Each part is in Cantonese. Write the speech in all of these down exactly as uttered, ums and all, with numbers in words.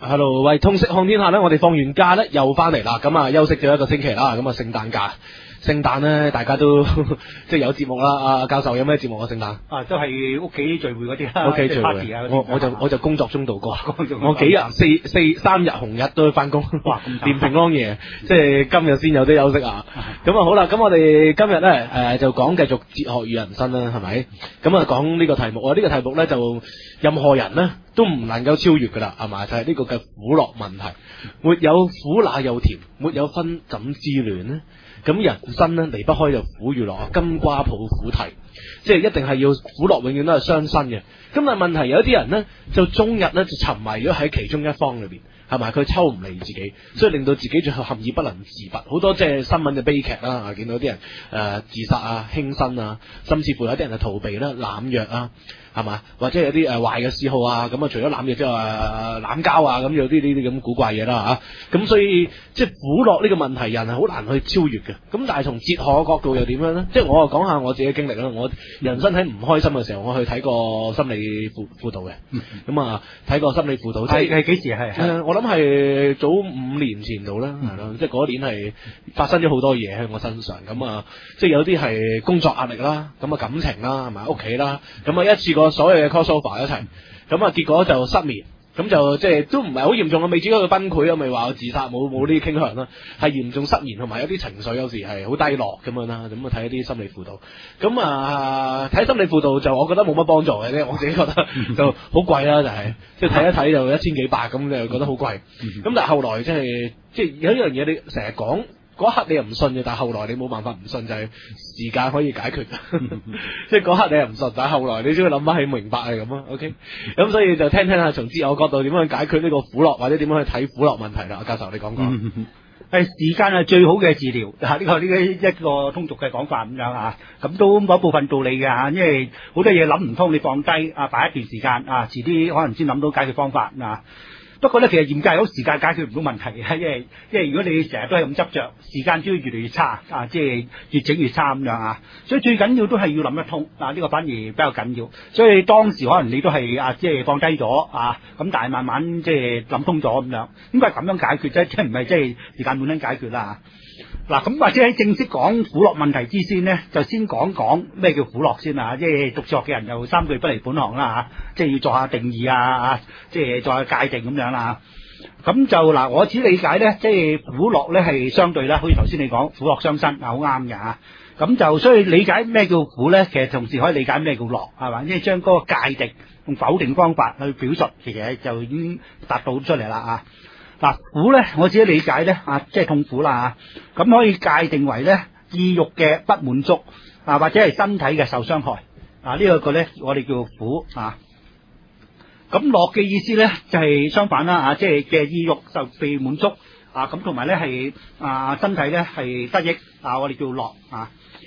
Hello， 喂，通識看天下咧，我哋放完假咧又翻嚟啦，咁啊休息咗一個星期啦，咁啊聖誕假，聖誕咧大家都即係有節目啦。阿教授有咩節目啊？聖誕啊，都係屋企聚會嗰啲啦， 屋企聚會 party 啊， 我我就我就工作中度過， 工作我幾日四四三日紅日都去翻工， 哇咁連平安夜，即係今日先有啲休息啊。咁啊好啦，咁我哋今日咧誒就講繼續哲學與人生啦，係咪？咁啊講呢個題目啊，呢、這個題目咧就任何人咧都唔能夠超越噶啦，係嘛？就係、是、呢個嘅苦樂問題，沒有苦哪有甜，沒有分怎知暖呢？咁人生咧離不開就苦與樂，金瓜抱苦啼，即係一定係要苦樂，永遠都係雙身嘅。咁但係問題有一啲人咧，就終日咧就沉迷咗喺其中一方裏邊，係咪？佢抽唔離自己，所以令到自己最後陷而不能自拔。好多即係新聞嘅悲劇啦，啊見到啲人誒、呃、自殺啊、輕生啊，甚至乎有啲人係逃避啦、濫藥啊。係嘛？或者有啲誒壞嘅嗜好啊，咁啊除咗攬嘢之外，誒攬交啊，咁有啲呢啲咁古怪嘢啦嚇。咁所以即係苦樂呢個問題，人係好難去超越嘅。咁但係從哲學嘅角度又點樣咧？即係我啊講下我自己嘅經歷啦。我人生喺唔開心嘅時候，我去睇過心理輔輔導嘅。咁啊睇過心理輔導，即係係幾時係？ 誒我諗係早五年前度啦，係咯。即係嗰年係發生咗好多嘢喺我身上。咁啊即係有啲係工作壓力啦，咁啊感情啦，係咪屋企啦，咁啊一次過。所有嘅 crossover 一齊，咁啊結果就失眠，咁就即係都唔係好嚴重啊，未至於佢崩潰啊，未話我自殺，冇冇呢啲傾向啦，係嚴重失眠同埋有啲情緒有時係好低落咁樣啦，咁啊睇一啲心理輔導，咁啊睇心理輔導就我覺得冇乜幫助嘅啫，我自己覺得就好貴啦，就係即係睇一睇就一千幾百咁，就覺得好貴，咁但係後來即係即係有一樣嘢你成日講。嗰一刻你又唔信嘅，但係後來你冇辦法唔信，就係、是、時間可以解決。即係嗰刻你又唔信，但係後來你先會諗翻起明白係咁咯。OK，咁所以就聽聽下從哲學角度點樣去解決呢個苦樂，或者點樣去睇苦樂問題啦。教授你講講。 係時間係最好嘅治療，嚇、這、呢個呢個一個通俗嘅講法咁樣啊。咁都某部分道理嘅嚇，因為好多嘢諗唔通，你放低啊，擺一段時間啊，遲啲可能先諗到解決方法啊。不過咧，其實嚴格嚟講，時間解決唔到問題嘅，因為因為如果你成日都係咁執着，時間只會越嚟越差啊，即係越整越差咁樣啊。所以最緊要都係要諗得通啊，呢個反而比較緊要。所以當時可能你都係啊，即係放低咗啊，咁但係慢慢即係諗通咗咁樣，應該係咁樣解決啫，即係唔係即係時間滿分解決啦。嗱，咁或者喺正式講苦樂問題之先呢，就先講講咩叫苦樂先啊！即係讀哲學嘅人又三句不離本行啦嚇，即係要做下定義啊，即係做下界定咁樣啦。咁就嗱，我只理解呢，即係苦樂呢係相對啦，好似頭先你講苦樂相生啊，好啱嘅嚇。咁就所以理解咩叫苦呢，其實同時可以理解咩叫樂係嘛？即係將嗰個界定用否定方法去表述，其實就已經達到出嚟啦啊！嗱，苦咧，我自己理解咧，啊，即係痛苦啦，咁可以界定為咧意欲嘅不滿足啊，或者係身體嘅受傷害啊，呢個個咧我哋叫苦啊。咁樂嘅意思咧就係相反啦，啊，即係嘅意欲受被滿足啊，咁同埋咧係啊身體咧係得益啊，我哋叫樂啊。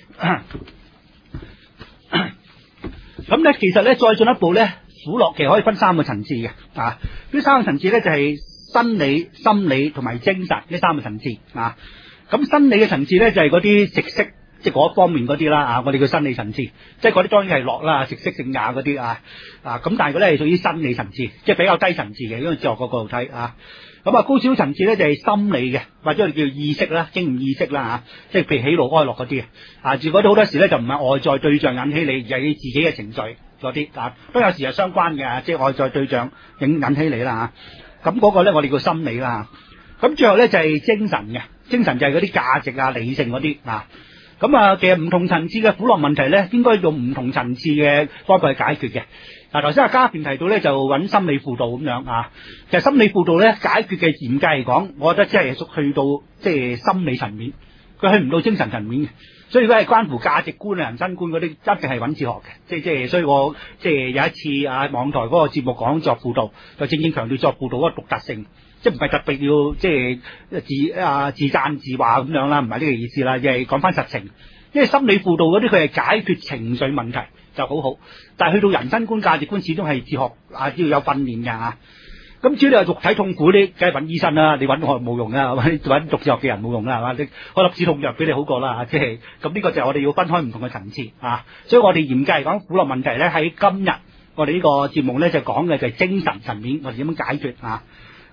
咁咧其實咧再進一步咧，苦樂其實可以分三個層次嘅啊，呢三個層次咧就係生理、心理同埋精神呢三個層次啊，咁生理嘅層次咧就係嗰啲食色，即係嗰方面嗰啲啦啊，我哋叫生理層次，即係嗰啲當然係樂啦，食色性也嗰啲啊啊，咁但係嗰啲係屬於生理層次，即係比較低層次嘅，因為哲學角度睇啊，咁啊高少少層次咧就係心理嘅，或者我哋叫意識啦、經驗意識啦啊，即係譬如喜怒哀樂嗰啲啊，住嗰啲好多時咧就唔係外在對象引起你，而係你自己嘅情緒嗰啲啊，都有時係相關嘅，即係外在對象引引起你啦啊。咁嗰個咧，我哋叫心理啦。咁最後咧就係精神嘅，精神就係嗰啲價值啊、理性嗰啲啊。咁啊，其實唔同層次嘅苦樂問題咧，應該用唔同層次嘅方法去解決嘅。嗱，頭先阿嘉便提到咧，就揾心理輔導咁樣啊。其實心理輔導咧解決嘅嚴格嚟講，我覺得即係屬去到即係心理層面，佢去唔到精神層面嘅。所以如果係關乎價值觀啊、人生觀嗰啲，一定係揾哲學嘅。即係即係，所以我即係有一次啊，網台嗰個節目講作輔導，就正正強調作輔導嗰個獨特性，即係唔係特別要即係自啊自讚自話咁樣啦，唔係呢個意思啦，而係講翻實情。因為心理輔導嗰啲佢係解決情緒問題就好好，但係去到人生觀、價值觀，始終係哲學啊，要有訓練㗎嚇。咁至於你話肉體痛苦啲，梗係揾醫生啦，你揾我冇用啊，揾揾讀哲學嘅人冇用啦，係嘛？你開粒止痛藥俾你好過啦，即係咁呢個就係我哋要分開唔同嘅層次啊。所以我哋嚴格嚟講，苦樂問題咧喺今日我哋呢個節目咧就講嘅就係精神層面，我哋點樣解決啊？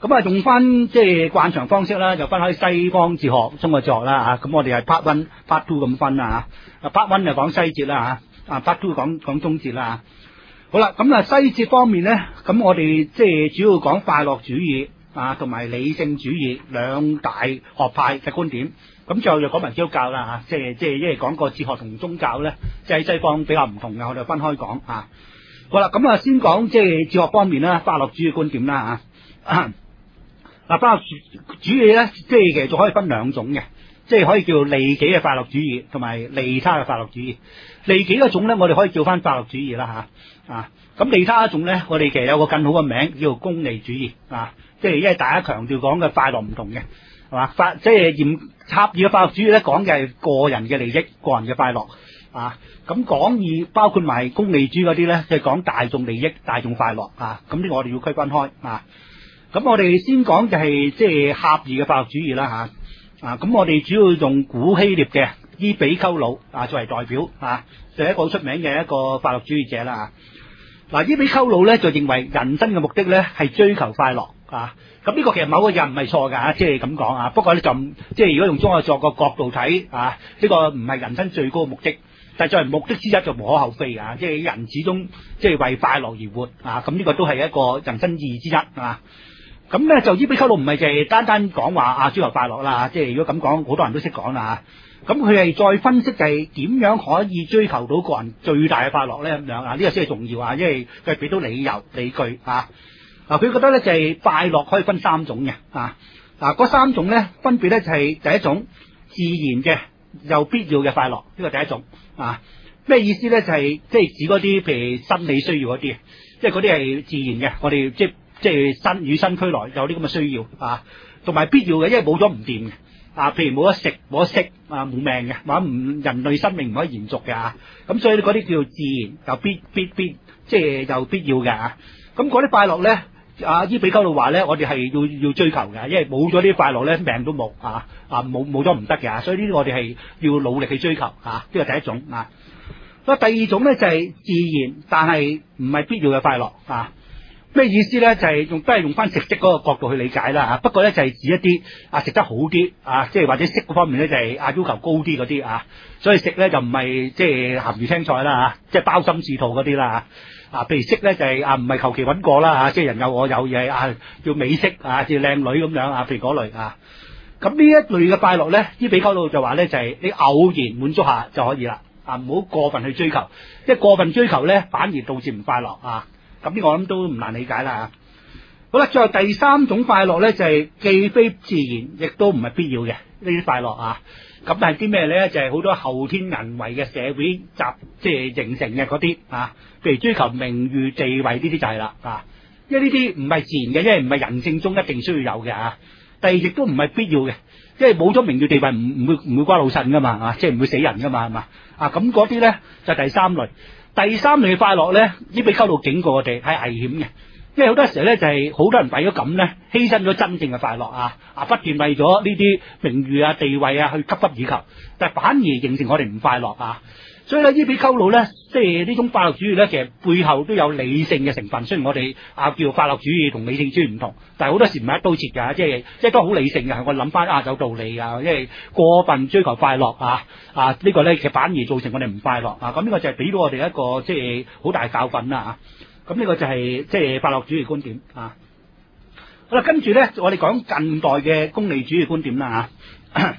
咁啊，用翻即係慣常方式啦，就分開西方哲學、中國哲學啦嚇。咁我哋係 part one、part two 咁分啦嚇。啊 part one 就講西哲啦嚇，啊 part two 講講中哲啦。好啦，咁啊西哲方面咧，咁我哋即係主要講快樂主義啊，同埋理性主義兩大學派嘅觀點。咁最後就講埋基督教啦嚇，即係即係因為講個哲學同宗教咧，即係西方比較唔同嘅，我哋分開講啊。好啦，咁啊先講即係哲學方面啦，快樂主義觀點啦嚇。嗱，快樂主義咧，即係其實仲可以分兩種嘅，即係可以叫利己嘅快樂主義，同埋利他嘅快樂主義。利己嗰種咧，我哋可以叫翻快樂主義啦嚇啊。咁利他嗰種咧，我哋其實有個更好嘅名叫做功利主義啊。即係因為大家強調講嘅快樂唔同嘅，係嘛？快即係嚴狹義嘅快樂主義咧，講嘅係個人嘅利益、個人嘅快樂啊。咁廣義包括埋功利主義嗰啲咧，就係講大眾利益、大眾快樂啊。咁呢個我哋要區分開啊。咁我哋先講就係即係狹義嘅快樂主義啦嚇啊！咁我哋主要用古希臘嘅伊比鳩魯啊作為代表啊，就係一個好出名嘅一個快樂主義者啦嚇。嗱，伊比鳩魯咧就認為人生嘅目的咧係追求快樂啊！咁呢個其實某個人唔係錯㗎，即係咁講啊。不過咧就即係如果用中國作個角度睇啊，呢個唔係人生最高嘅目的，但係作為目的之一就無可厚非啊！即係人始終即係為快樂而活啊！咁呢個都係一個人生意義之一啊！咁咧就伊比鳩魯唔係就係單單講話啊追求快樂啦，即係如果咁講，好多人都識講啦嚇。咁佢係再分析就係點樣可以追求到個人最大嘅快樂咧咁樣啊？呢個先係重要啊，因為佢係俾到理由理據啊。啊，佢覺得咧就係快樂可以分三種嘅啊。嗱，嗰三種咧分別咧就係第一種自然嘅又必要嘅快樂，呢個第一種啊。咩意思咧？就係即係指嗰啲譬如生理需要嗰啲，即係嗰啲係自然嘅，我哋即係。即係身與生俱來有啲咁嘅需要啊，同埋必要嘅，因為冇咗唔掂嘅啊。譬如冇得食冇得息啊，冇命嘅，或者唔人類生命唔可以延續嘅啊。咁所以嗰啲叫做自然又必必必，即係又必要嘅啊。咁嗰啲快樂咧，啊伊比鳩魯話咧，我哋係要要追求嘅，因為冇咗啲快樂咧，命都冇啊啊冇冇咗唔得嘅，所以呢啲我哋係要努力去追求啊。呢個第一種啊。咁第二種咧就係自然但係唔係必要嘅快樂啊。咩意思咧？就係、是、用都係用翻食積嗰個角度去理解啦嚇。不過咧就係、是、指一啲啊食得好啲啊，即係或者色嗰方面咧就係啊要求高啲嗰啲啊。所以食咧就唔係即係鹹魚青菜啦嚇，即係包心似肚嗰啲啦嚇。啊，譬如色咧就係、是、啊唔係求其揾個啦嚇，即係人有我有嘢啊，叫美色啊，叫靚女咁樣啊，譬如嗰類啊。咁呢一類嘅快樂咧，伊比鳩魯就話咧就係、是、你偶然滿足下就可以啦，啊唔好過分去追求，即係過分追求咧反而導致唔快樂啊。咁呢個我諗都唔難理解啦。好啦，最後第三種快樂咧就係、是、既非自然，亦都唔係必要嘅呢啲快樂啊。咁但係啲咩咧？就係、是、好多後天人為嘅社會集即係形成嘅嗰啲啊，譬如追求名譽地位呢啲就係啦啊。因為呢啲唔係自然嘅，因為唔係人性中一定需要有嘅啊。第二亦都唔係必要嘅，因為冇咗名譽地位唔唔會唔會瓜老襯噶嘛啊，即係唔會死人噶嘛係嘛啊。咁嗰啲咧就係、第三類。第三類嘅快樂咧，伊比鳩魯警告我哋係危險嘅，因為好多時候咧就係、是、好多人為咗咁咧，犧牲咗真正嘅快樂啊！啊，不斷為咗呢啲名譽啊、地位啊去急不以求，但係反而形成我哋唔快樂啊！所以咧，伊比鳩魯咧，即係呢種快樂主義咧，其實背後都有理性嘅成分。雖然我哋啊叫快樂主義同理性主義唔同，但係好多時唔係一刀切㗎，即係即係都好理性嘅。我諗翻啊有道理啊，因為過分追求快樂啊啊、這個、呢個咧其實反而造成我哋唔快樂啊！咁呢個就係俾到我哋一個即係好大教訓啦啊！咁呢個就係即係快樂主義觀點啊。好啦，跟住咧我哋講近代嘅功利主義觀點啦啊。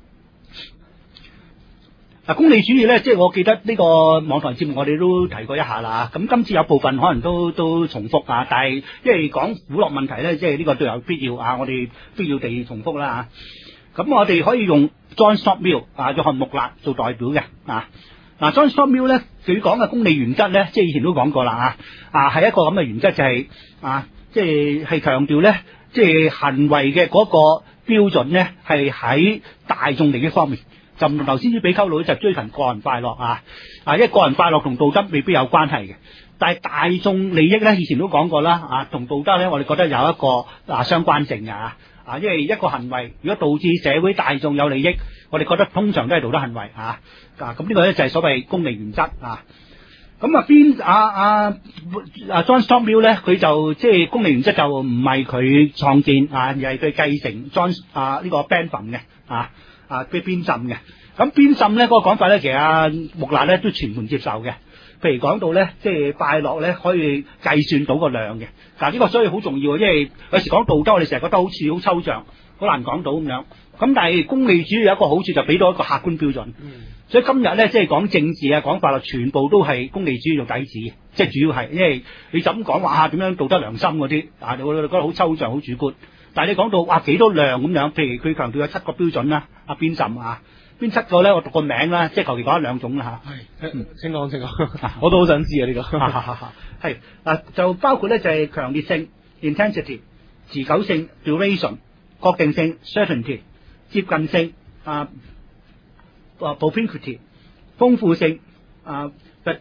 嗱，功利主義咧，即係我記得呢個網台節目我哋都提過一下啦。咁今次有部分可能都都重複啊，但係因為講苦樂問題咧，即係呢個都有必要啊，我哋必要地重複啦嚇。咁我哋可以用 John Stuart Mill 啊，約翰穆勒做代表嘅啊。嗱 John Stuart Mill 咧，佢講嘅功利原則咧，即係以前都講過啦啊，啊係一個咁嘅原則就係、是、啊，即係係強調咧，即係行為嘅嗰個標準咧，係喺大眾利益方面。就唔同頭先伊比鳩魯就追尋個人快樂啊，啊，因為個人快樂同道德未必有關係嘅，但係大眾利益咧，以前都講過啦，啊，同道德咧，我哋覺得有一個啊相關性嘅啊，啊，因為一個行為如果導致社會大眾有利益，我哋覺得通常都係道德行為啊，啊，咁呢個咧就係所謂功利原則啊。 咁啊邊啊啊啊 John Stuart Mill 咧，佢就即係公理原則就唔係佢創建啊，而係佢繼承 John 啊呢個 Bentham 嘅啊啊佢邊浸嘅。咁邊浸咧嗰個講法咧，其實阿木納咧都全盤接受嘅。譬如講到咧，即係快樂咧可以計算到個量嘅。嗱呢個所以好重要，因為有時講道德，我哋成日覺得好似好抽象，好難講到咁樣。咁但係功利主義有一個好處，就俾到一個客觀標準。嗯、所以今日咧，即係講政治啊，講法律，全部都係功利主義做底子，即係主要係，因為你就咁講話啊，點樣道德良心嗰啲啊，你覺得好抽象、好主觀。但係你講到哇幾多量咁樣，譬如佢強調有七個標準啦，阿邊浸啊，邊七個咧？我讀個名啦，即係求其講一兩種啦嚇。係，請講請講，我都好想知啊呢、這個。係啊，就包括咧就係、是、強烈性 intensity、持久性 duration、確定性 certainty、接近性啊啊 propinquity、豐富性啊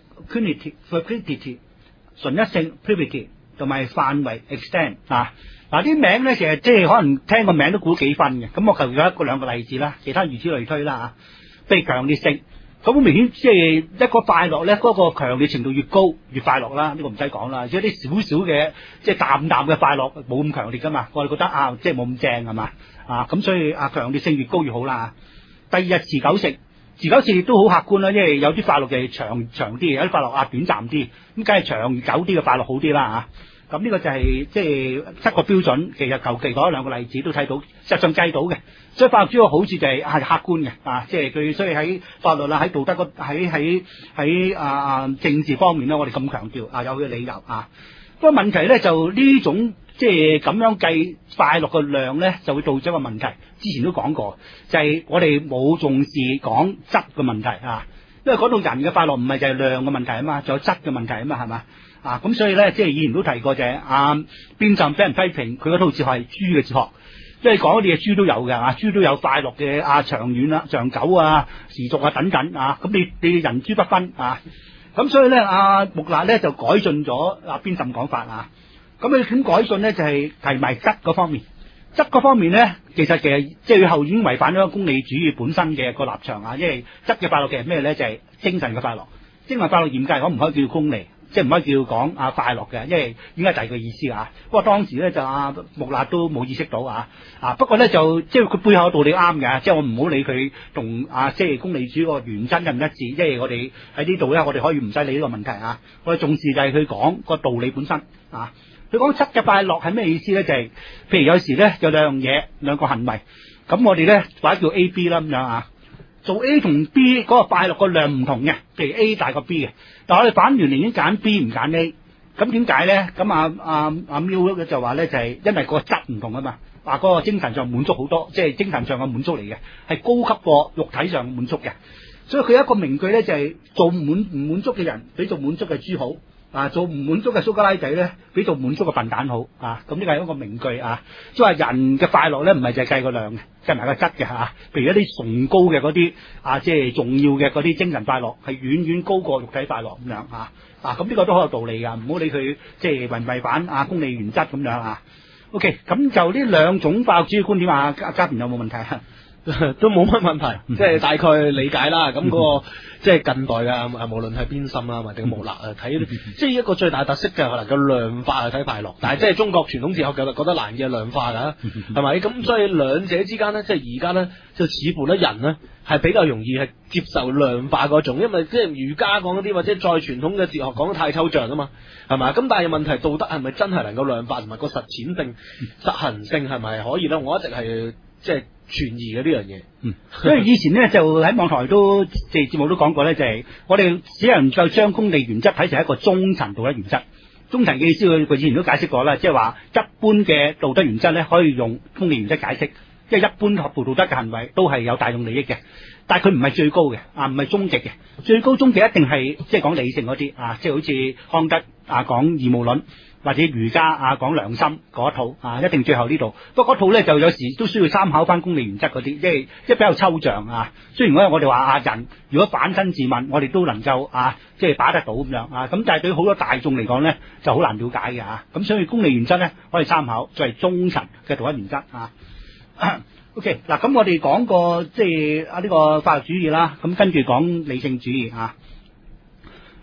fecundity、fecundity、純一性 purity 同埋範圍 extent 啊。嗱啲名咧，其實即係可能聽個名都估幾分嘅。咁我求其一個兩個例子啦，其他如此類推啦嚇。譬如強烈性，咁好明顯即係一個快樂咧，嗰、那個強烈程度越高越快樂啦。呢、這個唔使講啦。即係啲少少嘅即係淡淡嘅快樂冇咁強烈噶嘛。我哋覺得啊，即係冇咁正係嘛啊。咁所以啊，強烈性越高越好啦。第二日持久性，持久性亦都好客觀啦，因為有啲快樂嘅長長啲，有啲快樂啊短暫啲，咁梗係長久啲嘅快樂好啲啦嚇。咁呢個就係、是、即係七個標準，其實求其講兩個例子都睇到，實際上計到嘅。所以法律主要好處就係係客觀嘅，啊，即係佢所以喺法律啦、喺道德喺喺喺啊政治方面咧，我哋咁強調啊，有佢嘅理由啊。不過問題咧就呢種即係咁樣計快樂嘅量咧，就會導致一個問題。之前都講過，就係、是、我哋冇重視講質嘅問題啊。因為講到人嘅快樂唔係就係量嘅問題啊嘛，仲有質嘅問題啊嘛，係嘛？啊，咁所以咧，即係以前都提過就係啊，邊浸俾人批評佢嗰套哲學係豬嘅哲學，即係講嗰啲嘢豬都有嘅啊，豬都有快樂嘅啊，長遠啊、長久啊、持續啊等等啊，咁你你人豬不分啊，咁所以咧，阿木納咧就改進咗啊邊浸講法啊，咁你點改進咧？就係、是、提埋質嗰方面，質嗰方面咧，其實其實即係佢後已經違反咗功利主義本身嘅個立場啊，因為質嘅快樂其實咩咧？就係、是、精神嘅快樂，精神快樂嚴格嚟講唔可以叫功利。即係唔可以叫講啊快樂嘅，因為應該第二個意思啊。不過當時咧就阿木納都冇意識到啊啊。不過咧就即係佢背後嘅道理啱嘅，即係我唔好理佢同啊即係功利主義個原則一唔一致。即係我哋喺呢度咧，我哋可以唔使理呢個問題啊。我哋重視就係佢講個道理本身啊。佢講質嘅快樂係咩意思咧？就係、是、譬如有時咧有兩樣嘢兩個行為，咁我哋咧或者叫 A、B 啦咁樣啊。做 A 同 B 嗰個快樂個量唔同嘅，譬如 A 大過 B 嘅，但係我哋反完寧願揀 B 唔揀 A，咁點解咧？咁啊啊啊 Mill 就話咧就係、是、因為個質唔同啊嘛，話嗰個精神上滿足好多，即係精神上嘅滿足嚟嘅，係高級過肉體上嘅滿足嘅。所以佢有一個名句咧就係、是、做唔滿唔滿足嘅人比做滿足嘅豬好。啊，做唔滿足嘅蘇格拉底咧，比做滿足嘅笨蛋好啊！咁呢個係一個名句啊，即係話人嘅快樂咧，唔係淨係計個量嘅，計埋個質嘅嚇。譬如一啲崇高嘅嗰啲啊，即係重要嘅嗰啲精神快樂，係遠遠高過肉體快樂咁樣啊！啊，咁呢個都好有道理㗎，唔好理佢即係違唔違反啊功利原則咁樣啊。OK，咁就呢兩種快樂主義觀點啊，家家邊有冇問題啊？ 都冇乜問題，即係大概理解啦。咁嗰、那個即係近代嘅，無論係邊浸啊，或者木納啊，睇即係一個最大特色嘅，能夠量化去睇快樂。但係即係中國傳統哲學嘅覺得難嘅量化㗎，係咪？咁所以兩者之間咧，即係而家咧，就似乎咧人咧係比較容易係接受量化嗰種，因為即係儒家講嗰啲或者再傳統嘅哲學講得太抽象啊嘛，係咪？咁但係問題道德係咪真係能夠量化，同埋個實踐性、實行性係咪可以咧？我一直係即係存疑嘅呢樣嘢，嗯， 因為以前咧就喺網台都即係節目都講過咧，就係、是、我哋只能夠將功利原則睇成一個中層道德原則。中層嘅意思，佢佢以前都解釋過啦，即係話一般嘅道德原則咧可以用功利原則解釋，即係一般合乎道德嘅行為都係有大眾利益嘅，但係佢唔係最高嘅，啊唔係終極嘅，最高終極一定係即係講理性嗰啲啊，即係好似康德啊講義務論。或者儒家啊講良心嗰一套啊，一定最後呢度。不過嗰套咧就有時都需要參考翻功利原則嗰啲，即係即係比較抽象啊。雖然我我哋話啊人如果反身自問，我哋都能夠啊即係把得到咁樣啊。咁但係對好多大眾嚟講咧就好難了解嘅啊。咁所以功利原則咧可以參考作為中層嘅道德原則啊。OK 嗱，咁我哋講過即係啊呢個法律主義啦，咁跟住講理性主義啊。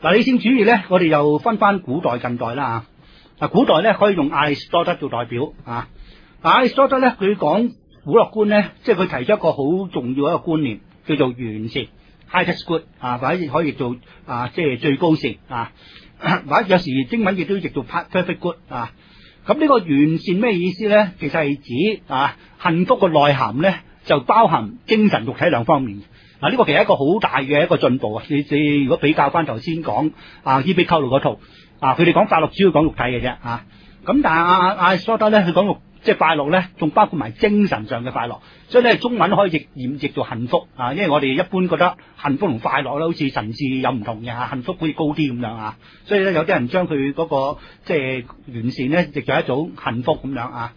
嗱，理性主義咧，我哋又分翻古代近代啦啊。古代咧可以用亞里士多德做代表啊。亞里士多德咧，佢講苦樂觀咧，即係佢提出一個好重要一個觀念，叫做完善 highest good 啊，或者可以譯做啊，即係最高善啊，或者有時英文亦都譯做 perfect good 啊。咁呢個完善咩意思咧？其實係指啊，幸福嘅內涵咧就包含精神肉體兩方面。嗱，呢個其實係一個好大嘅一個進步啊！你你如果比較翻頭先講啊伊比鳩魯嗰套啊，佢哋講快樂主要講肉體嘅啫啊。咁但係阿阿亞里士多德咧，佢講肉即係快樂咧，仲包括埋精神上嘅快樂。所以咧，中文可以譯演譯做幸福啊，因為我哋一般覺得幸福同快樂咧，好似層次有唔同嘅嚇，幸福好似高啲咁樣啊。所以咧，有啲人將佢嗰個即係完善咧，譯做一種幸福咁樣啊。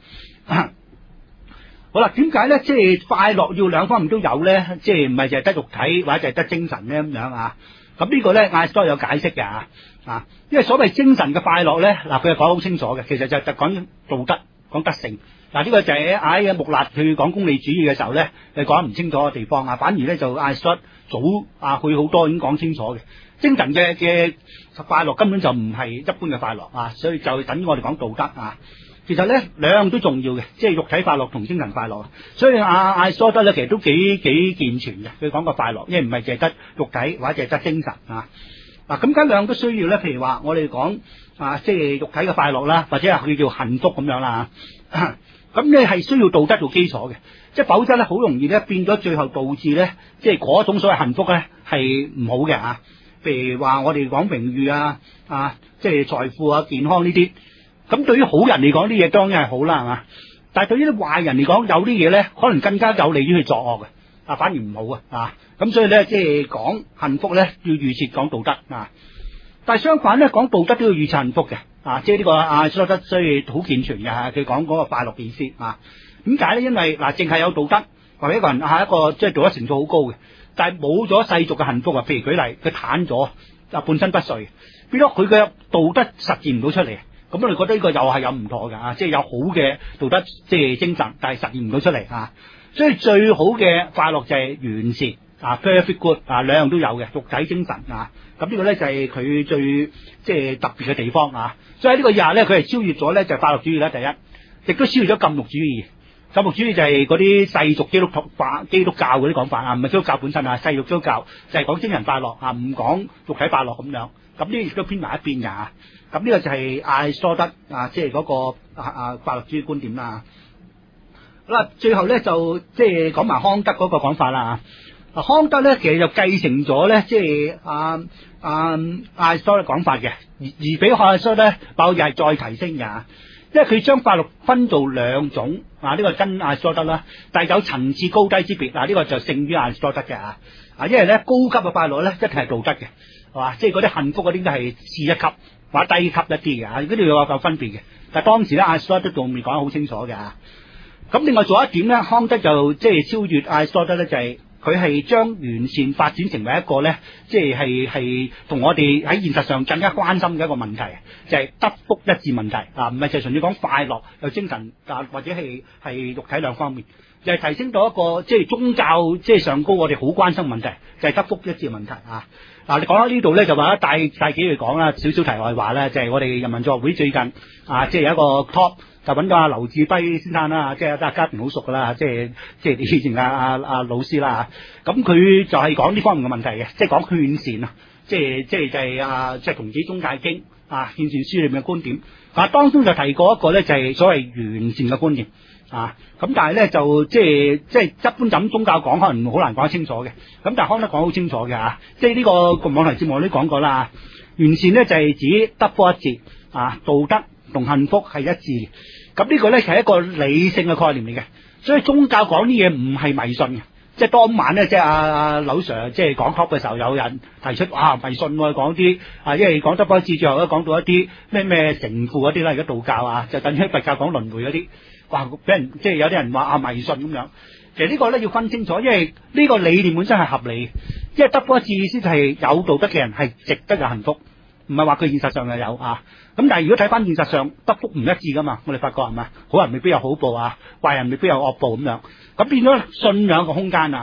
好啦，點解咧？即係快樂要兩方面都有咧？即係唔係淨係得肉體或者淨係得精神咧咁樣啊？咁呢個咧，亞里士多德有解釋嘅啊啊，因為所謂精神嘅快樂咧，嗱佢係講好清楚嘅，其實就係講道德、講德性。嗱呢個就係喺木納佢講功利主義嘅時候咧，係講得唔清楚嘅地方啊。反而咧就亞里士多德早啊，佢好多已經講清楚嘅。精神嘅嘅快樂根本就唔係一般嘅快樂啊，所以就等於我哋講道德啊。其實咧兩樣都重要嘅，即係肉體快樂同精神快樂。所以阿亞里士多德咧其實都幾幾健全嘅。佢講個快樂，因為唔係淨係得肉體或者淨係得精神啊。嗱咁，咁兩樣都需要咧。譬如話我哋講啊，即係肉體嘅快樂啦，或者係佢叫幸福咁樣啦。咁你係需要道德做基礎嘅，即係否則咧好容易咧變咗最後導致咧，即係嗰種所謂幸福咧係唔好嘅啊。譬如話我哋講榮譽啊啊，即係財富啊、健康呢啲。咁對於好人嚟講，啲嘢當然係好啦，係嘛？但係對於啲壞人嚟講，有啲嘢咧，可能更加有利於去作惡嘅，啊，反而唔好啊，啊，咁所以咧，即係講幸福咧，要預設講道德啊。但係相反咧，講道德都要預設幸福嘅，啊，即係呢個亞里士多德所以好健全嘅，佢講嗰個快樂意思啊。點解咧？因為嗱，淨係有道德，或者一個人係一個即係道德程度好高嘅，但係冇咗世俗嘅幸福啊。譬如舉例，佢癱咗，啊，半身不遂，變咗佢嘅道德實現唔到出嚟。咁我哋覺得呢個又係有唔妥嘅啊，即係有好嘅道德即係精神，但係實現唔到出嚟啊。所以最好嘅快樂就係完善啊 ，perfect good 啊，兩樣都有嘅，肉體精神啊。咁呢個咧就係佢最即係特別嘅地方啊。所以喺呢個日咧，佢係超越咗咧就係快樂主義啦，第一，亦都超越咗禁欲主義。禁欲主義就係嗰啲世俗基督徒化基督教嗰啲講法啊，唔係基督教本身啊，世俗基督教就係講精神快樂啊，唔講肉體快樂咁樣。咁呢亦都偏埋一邊㗎。咁呢個就係亞里士多德啊，即係嗰個啊啊快樂主義觀點啦。好啦，最後咧就即係講埋康德嗰個講法啦。啊，康德咧其實就繼承咗咧，即係啊啊亞里士多德講法嘅，而而比亞里士多德咧，包又係再提升㗎。因為佢將快樂分做兩種啊，呢、這個跟亞里士多德啦，但係有層次高低之別啊，呢、這個就勝於亞里士多德嘅啊。啊，因為咧高級嘅快樂咧一定係道德嘅，係嘛？即係嗰啲幸福嗰啲都係次一級或者低級一啲嘅啊，呢度有個分別嘅。但係當時咧亞里士多德仲未講得好清楚嘅啊。咁另外做一點咧，康德就即係超越亞里士多德咧，就係、是。佢係將完善發展成為一個咧，即係係係同我哋喺現實上更加關心嘅一個問題，就係、是、德福一致問題啊，唔係就純粹講快樂有精神啊，或者係係肉體兩方面，就係、是、提升到一個即係宗教即係上高我哋好關心問題，就係、是、德福一致問題啊。嗱，你講到呢度咧，就話帶帶幾句講啦，少少題外話咧，就係、是、我哋人民作學會最近啊，即係有一個 talk。就揾到阿劉志輝先生啦，即係大家庭好熟噶啦，即係即係以前阿阿阿老師啦。咁佢就係講呢方面嘅問題嘅，即係講勸善啊，即係即係就係啊，即係童子宗戒經啊，勸善書裏面嘅觀點。啊，當中就提過一個咧，就係所謂完善嘅觀念啊。咁但係咧就即係即係一般咁宗教講，可能好難講得清楚嘅。咁但係康德講好清楚嘅啊，即係呢個個網台節目我都講過啦。完善咧就係指德福一致啊，道德同幸福係一致。咁呢個咧係一個理性嘅概念嚟嘅，所以宗教講啲嘢唔係迷信嘅。即係當晚咧，即係阿阿劉 Sir 即係講 talk 嘅時候，有人提出啊迷信喎，講啲啊，因為講德福一致最後咧講到一啲咩咩成父嗰啲啦，而家道教啊就等於佛教講輪迴嗰啲，哇俾人即係有啲人話啊迷信咁樣。其實呢個咧要分清楚，因為呢個理念本身係合理，因為德福一致意思就係有道德嘅人係值得有幸福，唔係話佢現實上係有啊。咁但係如果睇翻現實上，德福唔一致噶嘛，我哋發覺係嘛，好人未必有好報啊，壞人未必有惡報咁樣，咁變咗信仰個空間啊，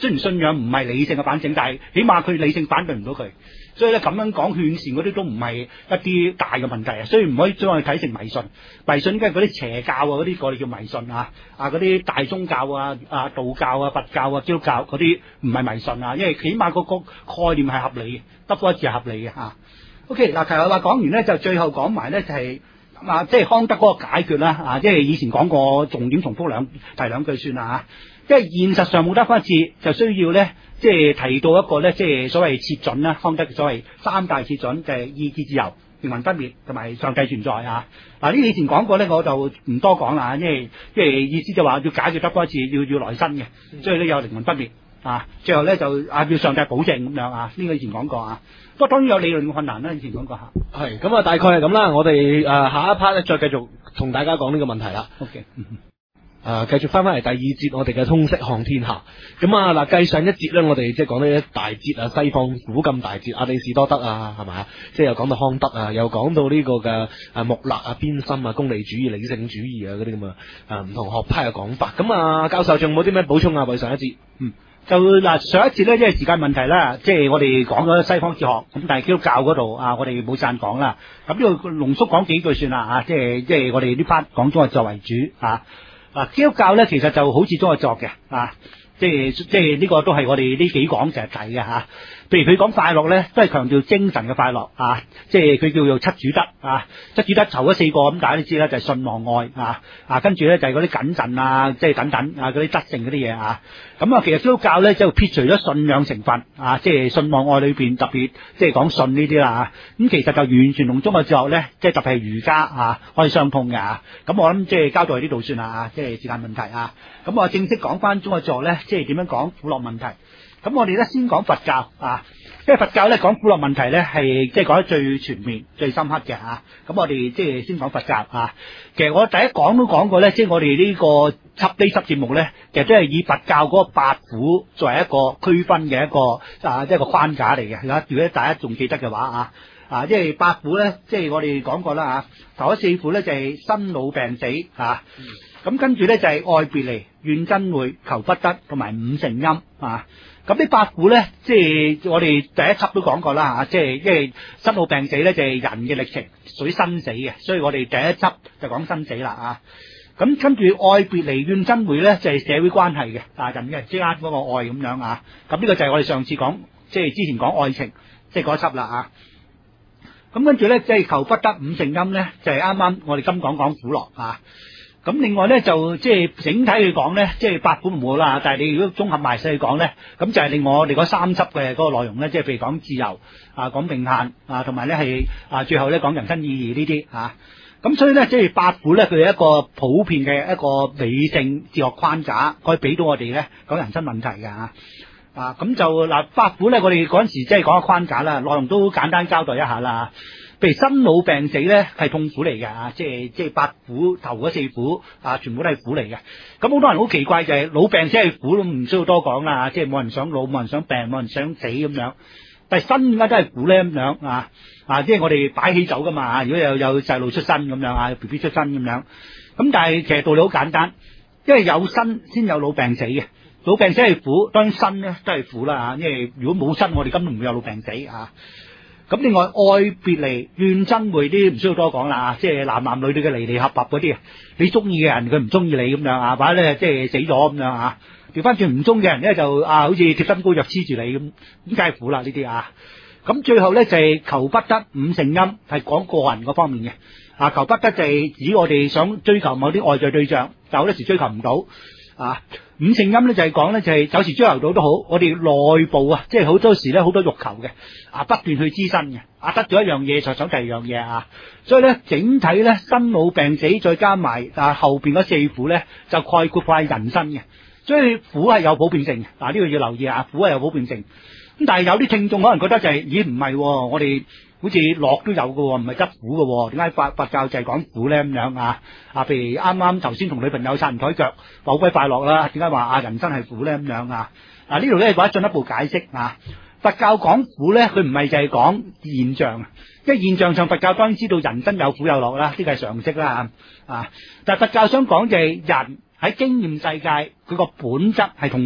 雖然信仰唔係理性嘅反證，但係起碼佢理性反對唔到佢。所以咧咁樣講勸善嗰啲都唔係一啲大嘅問題啊，所以唔可以將佢睇成迷信。迷信梗係嗰啲邪教啊，嗰啲我哋叫迷信啊，啊嗰啲大宗教啊、啊道教啊、佛教啊、基督教嗰啲唔係迷信啊，因為起碼個個概念係合理嘅，得嗰一字係合理嘅嚇。OK 嗱，其實話講完咧，就最後講埋咧就係、是。啊，即係康德嗰個解決啦，啊，即係以前講過，重點重複兩提兩句算啦嚇。因為現實上冇得翻一次，就需要咧，即係提到一個咧，即係所謂切準啦，康德所謂三大切準，就係、是、意志自由、靈魂不滅同埋上帝存在啊。嗱，呢啲以前講過咧，我就唔多講啦，因為即係意思就話要解決得翻一次，要要來生嘅，所以咧有靈魂不滅啊，最後咧就啊要上帝保證咁樣啊，呢、這個以前講過啊。不過當然有理論困難啦，以前講過下。 係咁啊，大概係咁啦。我哋誒、呃、下一 part 咧，再繼續同大家講呢個問題啦。 OK，嗯誒，繼續翻翻嚟第二節，我哋嘅通識看天下。咁啊嗱，繼上一節咧，我哋即係講呢一大節啊，西方古今大節，亞里士多德啊，係咪啊？即係又講到康德啊，又講到呢個嘅誒穆勒啊、邊沁啊、功利主義、理性主義啊嗰啲咁啊誒唔同學派嘅講法。咁啊，教授仲有冇啲咩補充啊？為上一節， 嗯。就嗱上一節咧，因為時間問題啦，即係我哋講咗西方哲學，咁但係基督教嗰度啊，我哋冇贊講啦。咁呢個濃縮講幾句算啦嚇，即係即係我哋呢 part 講中國哲學為主嚇。啊，基督教咧其實就好似中國哲學嘅啊，即係即係呢個都係我哋呢幾講成日睇嘅嚇。譬如佢講快樂咧，都係強調精神嘅快樂啊，即係佢叫做七主德啊，七主德籌咗四個咁，大家都知啦，就係信望愛啊啊，跟住咧就係嗰啲謹慎啊，即係等等啊嗰啲德性嗰啲嘢啊。咁啊，其實基督教咧就撇除咗信仰成分啊，即係信望愛裏邊特別即係講信呢啲啦。咁其實就完全同中國哲學咧，即係特別係儒家啊，可以相通嘅啊。咁我諗即係交代呢度算啦啊，即係時間問題啊。咁我正式講翻中國哲學咧，即係點樣講苦樂問題。咁我哋咧先講佛教啊，因為佛教咧講苦樂問題咧係即係講得最全面、最深刻嘅嚇。咁我哋即係先講佛教啊。其實我第一講都講過咧，即係我哋呢個輯呢輯節目咧，其實都係以佛教嗰個八苦作為一個區分嘅一個啊，即係個框架嚟嘅。如果大家仲記得嘅話啊，啊，即係八苦咧，即係我哋講過啦嚇。頭嗰四苦咧就係生老病死嚇。咁跟住咧就係愛別離、怨憎會、求不得同埋五乘陰啊。咁呢八苦咧，即係我哋第一輯都講過啦嚇，即係因為生老病死咧就係人嘅歷程，屬於生死嘅，所以我哋第一輯就講生死啦啊。咁跟住愛別離怨憎會咧就係社會關係嘅，啊人嘅之間嗰個愛咁樣啊。咁呢個就係我哋上次講，即係之前講愛情，即係嗰一輯啦啊。咁跟住咧即係求不得五乘陰咧，就係啱啱我哋今講講苦樂啊。咁另外咧就即係整體去講咧，即係八苦唔好啦，但係你如果綜合埋晒去講咧，咁就係另外我哋嗰三輯嘅嗰個內容咧，即係譬如講自由啊，講並限啊，同埋咧係啊最後咧講人生意義呢啲啊。咁所以咧即係八苦咧，佢係一個普遍嘅一個理性哲學框架，可以俾到我哋咧講人生問題嘅啊。啊咁就嗱八苦咧，我哋嗰陣時即係講個框架啦，內容都簡單交代一下啦。譬如生老病死咧係痛苦嚟嘅啊，即係即係八苦頭嗰四苦啊，全部都係苦嚟嘅。咁好多人好奇怪就係老病死係苦，都唔需要多講啦，即係冇人想老，冇人想病，冇人想死咁樣。但係生點解都係苦咧咁樣啊？啊，即係我哋擺喜酒噶嘛，如果有有細路出生咁樣啊 ，B B 出生咁樣。咁但係其實道理好簡單，因為有生先有老病死嘅，老病死係苦，當然生咧都係苦啦啊。因為如果冇生，我哋根本唔會有老病死啊。咁另外愛別離、怨憎會啲唔需要多講啦，即係男男女女嘅離離合合嗰啲，你中意嘅人佢唔中意你咁樣啊，或者咧即係死咗咁樣啊，調翻轉唔中意嘅人咧就啊好似貼身膏藥黐住你咁，咁梗係苦啦呢啲啊。咁最後咧就係求不得五乘陰，係講個人嗰方面嘅啊，求不得就係指我哋想追求某啲外在對象，但好多時追求唔到啊。五乘陰咧就係講咧就係有時追求到都好，我哋內部啊，即係好多時咧好多欲求嘅啊，不斷去滋生嘅啊，得咗一樣嘢就想第二樣嘢啊，所以咧整體咧生老病死再加埋啊後邊嗰四苦咧就概括化人生嘅，所以苦係有普遍性嘅，嗱呢個要留意啊，苦係有普遍性。咁但係有啲聽眾可能覺得就係、是、咦唔係、哦，我哋好似樂都有嘅，唔係得苦嘅，點解佛佛教就係講苦咧咁樣啊？啊，譬如啱啱頭先同女朋友撐台腳，好鬼快樂啦，點解話啊人生係苦咧咁樣啊？啊呢度咧或者進一步解釋啊，佛教講苦咧，佢唔係就係講現象，因為現象上佛教當然知道人生有苦有樂啦，呢個係常識啦啊，但係佛教想講就係人喺經驗世界佢個本質係痛苦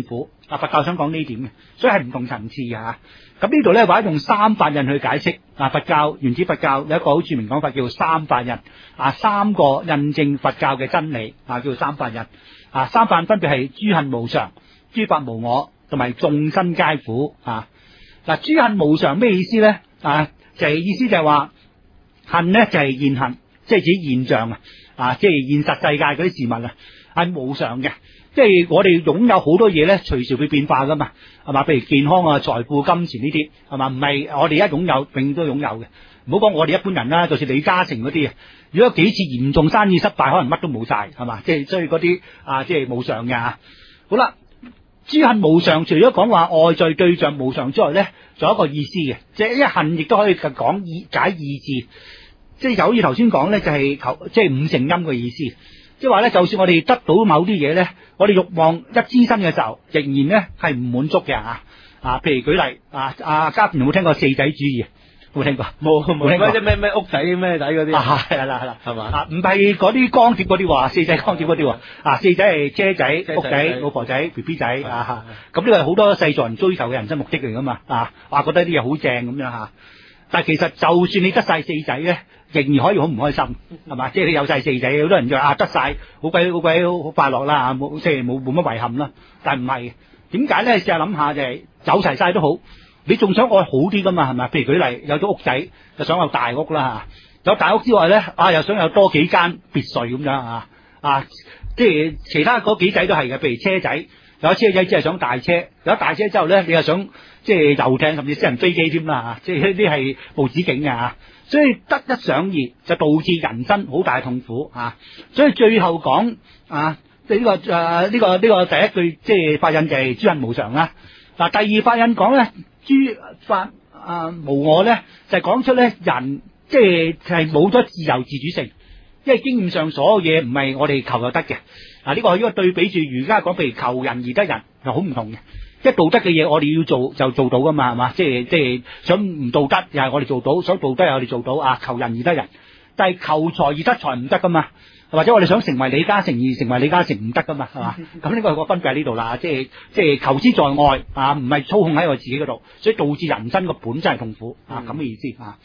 啊，佛教想講呢點嘅，所以係唔同層次嘅嚇。咁呢度咧或者用三法印去解釋啊，佛教原始佛教有一個好著名講法叫做三法印啊，三個印證佛教嘅真理啊，叫做三法印啊。三法印分別係諸行無常、諸法無我同埋眾生皆苦啊。嗱，諸行無常咩意思咧？啊，就係、是、意思就係話行咧就係、是、現行，即係指現象啊，啊，即係現實世界嗰啲事物啊，係無常嘅。即係我哋擁有好多嘢咧，隨時會變化噶嘛，係嘛？譬如健康啊、財富、金錢呢啲，係嘛？唔係我哋一擁有，永遠都擁有嘅。唔好講我哋一般人啦，就算李嘉誠嗰啲啊，如果有幾次嚴重生意失敗，可能乜都冇晒，係嘛？即係所以嗰啲啊，即係無常嘅嚇。好啦，諸行無常，除咗講話外在對象無常之外咧，仲有一個意思嘅，即係一行亦都可以講意解意志，即係有意頭先講咧，就係求即係五成音嘅意思。即係話咧，就算我哋得到某啲嘢咧，我哋慾望一滋生嘅時候，仍然咧係唔滿足嘅啊！啊，譬如舉例啊，阿嘉賓有冇聽過四仔主義？有冇聽過？冇冇聽過？即係咩咩屋仔咩仔嗰啲？啊，係啦係啦，係嘛？啊，唔係嗰啲光碟嗰啲喎，四仔光碟嗰啲喎。啊，四仔係車仔、屋仔、老婆仔、B B 仔啊！咁呢個係好多世俗人追求嘅人生目的嚟噶嘛？啊，話覺得啲嘢好正咁樣嚇。但係其實就算你得晒四仔咧，仍然可以好唔開心，係嘛？即係你有晒四仔，好多人就啊得晒，好鬼好鬼好快樂啦，冇即係冇冇乜遺憾啦。但係唔係，點解咧？試下諗下就係走齊晒都好，你仲想愛好啲噶嘛？係咪？譬如舉例，有咗屋仔，就想有大屋啦嚇。有大屋之外咧，啊又想有多幾間別墅咁樣啊啊！即係其他嗰幾仔都係嘅，譬如車仔。有車仔只係想大車，有大車之後咧，你又想即係遊艇甚至私人飛機添啦嚇，即係呢啲係無止境嘅嚇，所以得一想二就導致人生好大痛苦嚇，所以最後講啊，呢、這個誒呢、啊這個呢、這個第一句即係法印就係諸行無常啦。嗱，第二法印講咧諸法啊無我咧，就係、是、講出咧人即係係冇咗自由自主性，因為經驗上所有嘢唔係我哋求就得嘅。嗱，呢個係一個對比住儒家講，譬如求人而得人，就好唔同嘅。即係道德嘅嘢，我哋要做就做到噶嘛，係嘛？即係即係想唔道德又係我哋做到，想道德又係我哋做到啊！求人而得人，但係求財而得財唔得噶嘛？或者我哋想成為李嘉誠而成為李嘉誠唔得噶嘛？係嘛？咁呢個係個分別喺呢度啦，即係即係求之在外啊，唔係操控喺我自己嗰度，所以導致人生個本質係痛苦啊，咁嘅意思啊。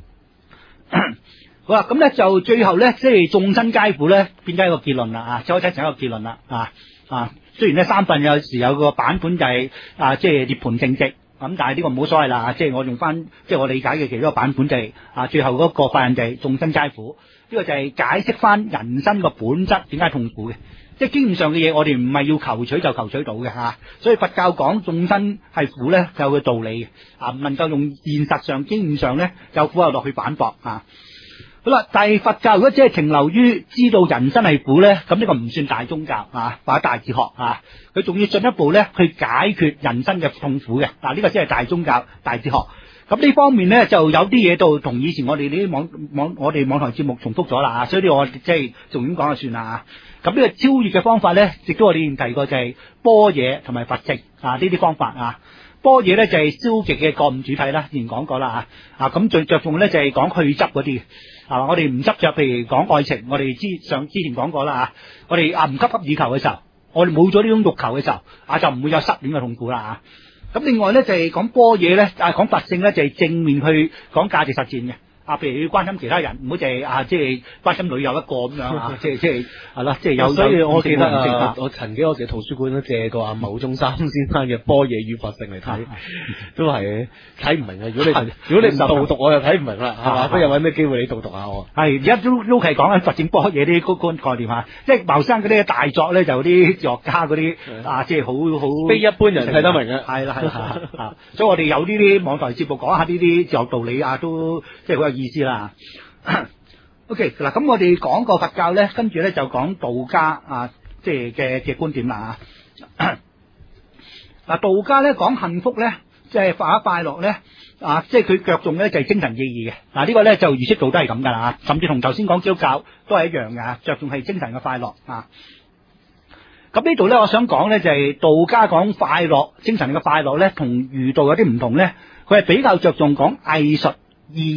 好啦，咁咧就最後咧，即係眾生皆苦咧，變咗一個結論啦啊，即係睇成一個結論啦啊啊。雖然咧三份有時有個版本就係、是、啊，即係涅槃正直咁，但係呢個唔好所謂啦，即係我用翻即係我理解嘅其中一個版本就係、是、啊，最後嗰個法印就係眾生皆苦，呢、這個就係解釋翻人生個本質點解痛苦嘅，即係經驗上嘅嘢，我哋唔係要求取就求取到嘅吓、啊，所以佛教講眾生係苦咧，有個道理嘅啊，唔能夠用現實上經驗上咧有苦有樂去反駁啊。好啦，但係佛教如果只係停留於知道人生係苦咧，咁呢個唔算大宗教啊，或者大哲學啊，佢仲要進一步咧去解決人生嘅痛苦嘅，嗱、啊、呢、這個先係大宗教、大哲學。咁呢方面咧就有啲嘢度同以前我哋呢啲網網我哋網台節目重複咗啦，所以呢我即係重點講就算啦。咁呢個超越嘅方法咧，亦都我哋以前提過就係般若同埋佛性啊呢啲方法啊。般若咧就係消極嘅覺悟主體啦，之前講過啦吓啊，咁最着重咧就係講去執嗰啲。啊！我哋唔執着，譬如講愛情，我哋之上之前講過啦啊！我哋啊唔急急以求嘅時候，我哋冇咗呢種欲求嘅時候，啊就唔會有失戀嘅痛苦啦啊！咁另外咧就係講般若咧，啊講佛性咧就係正面去講價值實踐嘅。啊，譬如要關心其他人，唔好淨係啊，即係關心女友一個咁樣啊，即係即係係啦，即係有。所以我記得啊，我曾經我哋圖書館都借過阿牟宗三先生嘅《般若與佛性》嚟睇，都係睇唔明啊！如果你如果你唔導讀，我就睇唔明啦，係嘛？不如有咩機會你導讀下我？係而家都都係講緊佛性般若啲嗰個概念嚇，即係牟生嗰啲大作咧，就啲哲學家嗰啲啊，即係好好非一般人睇得明嘅。係啦係啦，所以我哋有呢啲網台節目講下呢啲哲學道理啊，都即係好有意思啦。OK 嗱，咁我哋講個佛教咧，跟住咧就講道家啊，即係嘅嘅觀點啦。嗱，道家咧講幸福咧，即係快快樂咧啊，即係佢着重咧就係精神意義嘅。嗱，呢個咧就儒釋道都係咁噶啦，甚至同頭先講基督教都係一樣嘅，着重係精神嘅快樂啊。咁呢度咧，我想講咧就係道家講快樂，精神嘅快樂咧，同儒道有啲唔同咧，佢係比較着重講藝術意義。